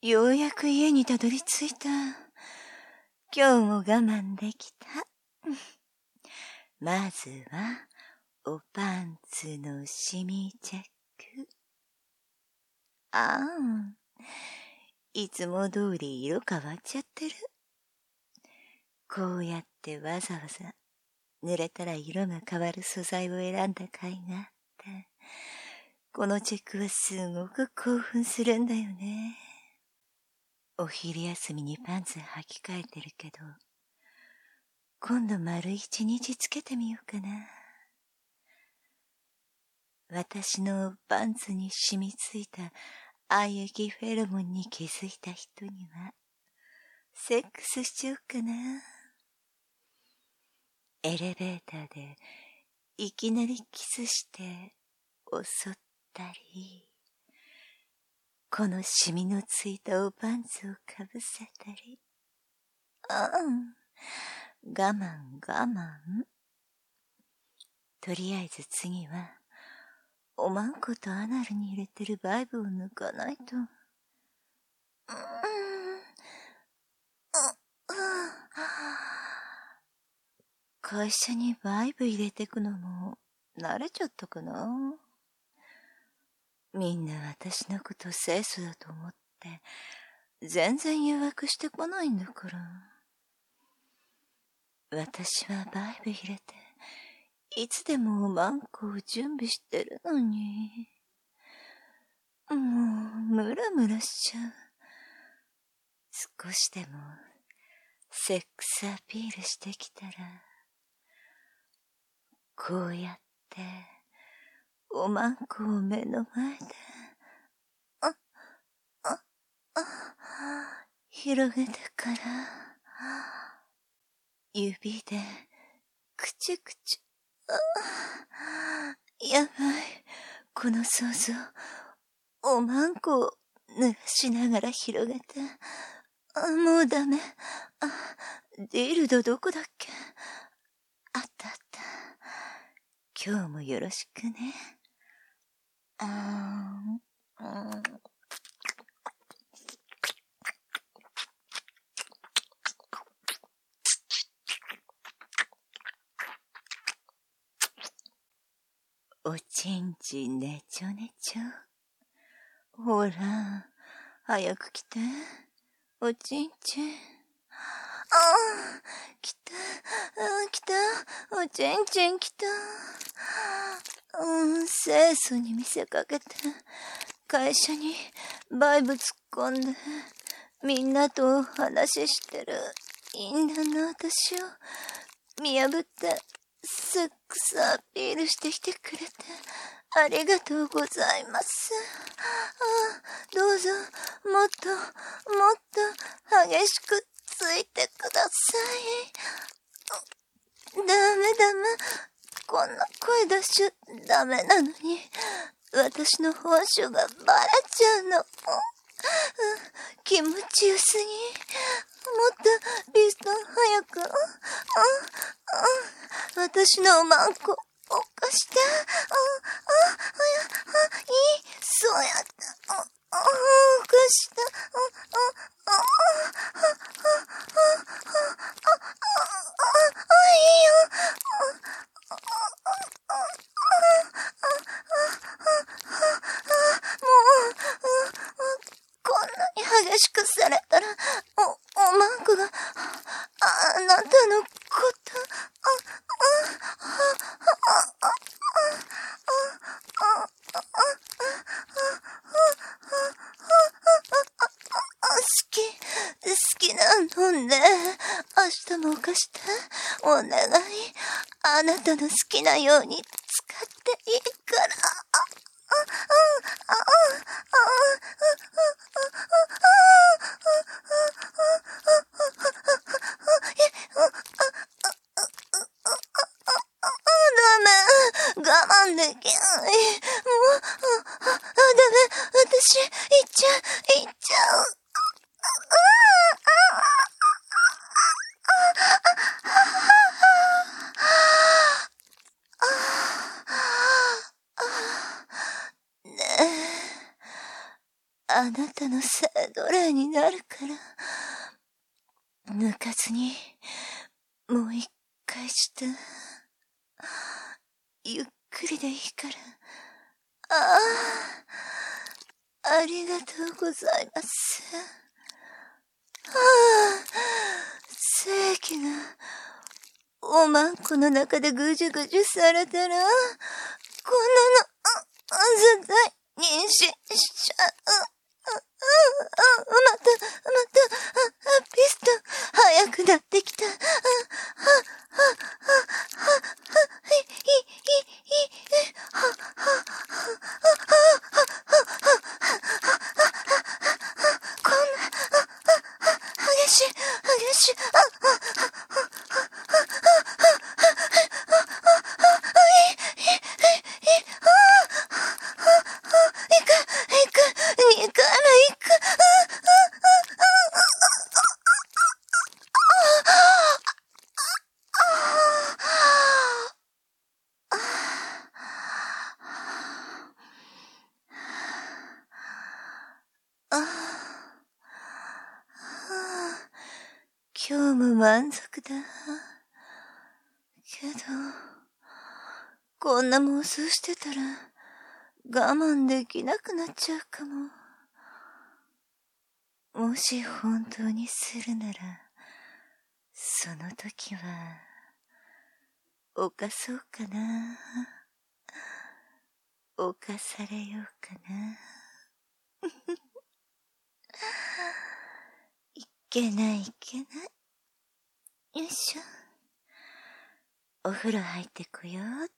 ようやく家にたどり着いた。今日も我慢できた。まずは、おパンツのシミチェック。ああ、いつも通り色変わっちゃってる。こうやってわざわざ濡れたら色が変わる素材を選んだ甲斐があって、このチェックはすごく興奮するんだよね。お昼休みにパンツ履き替えてるけど、今度丸一日つけてみようかな。私のパンツに染みついた愛液フェロモンに気づいた人には、セックスしちゃおうかな。エレベーターでいきなりキスして襲ったり、このシミのついたおパンツをかぶせたり。我慢我慢。とりあえず次は、おまんことアナルに入れてるバイブを抜かないと。会社にバイブ入れてくのも慣れちゃったかな。みんな私のこと清楚だと思って全然誘惑してこないんだから。私はバイブ入れていつでもおまんこを準備してるのに。もうムラムラしちゃう。少しでもセックスアピールしてきたら、こうやっておまんこを目の前で広げてから、指でくちゅくちゅ。やばい、この想像。おまんこを濡らしながら広げて。もうダメ。ディルドどこだっけ。あったあった。今日もよろしくね。おちんちんねちょねちょ。ほら、早く来て。おちんちん。来た。来た。おちんちん来た。清楚に見せかけて、会社にバイブ突っ込んで、みんなと話してる。いいんだな、私を見破って、セックスアピールしてきてくれて、ありがとうございます。どうぞ、もっと、もっと激しくついてください。ダメ。こんな声出しちゃダメなのに、私の本性がバレちゃうの。気持ちよすぎ。もっとピストン早く。私のおまんこ、おかして。そうやって。おかして。いいよ。こんなに激しくされたら、おまんこが、あなたのこと、好きなのね。明日も貸して。お願い。あなたの好きなように使っていいから。ダメ。我慢できない。もう、ダメ。私、行っちゃう。 あなたの背奴隷になるから、抜かずに、もう一回して、ゆっくりでいいから。ああ、ありがとうございます。正気が、おまんこの中でぐじゅぐじゅされたら、こんなの、絶対、妊娠しちゃう。また、ピストン、早くなってきた。こんな、激しい、激しい、2回目行く。今日も満足だ。けど、こんな妄想してたら、我慢できなくなっちゃうかも。もし本当にするなら、その時は、犯そうかな。犯されようかな。いけないいけない。よいしょ。お風呂入ってこようっ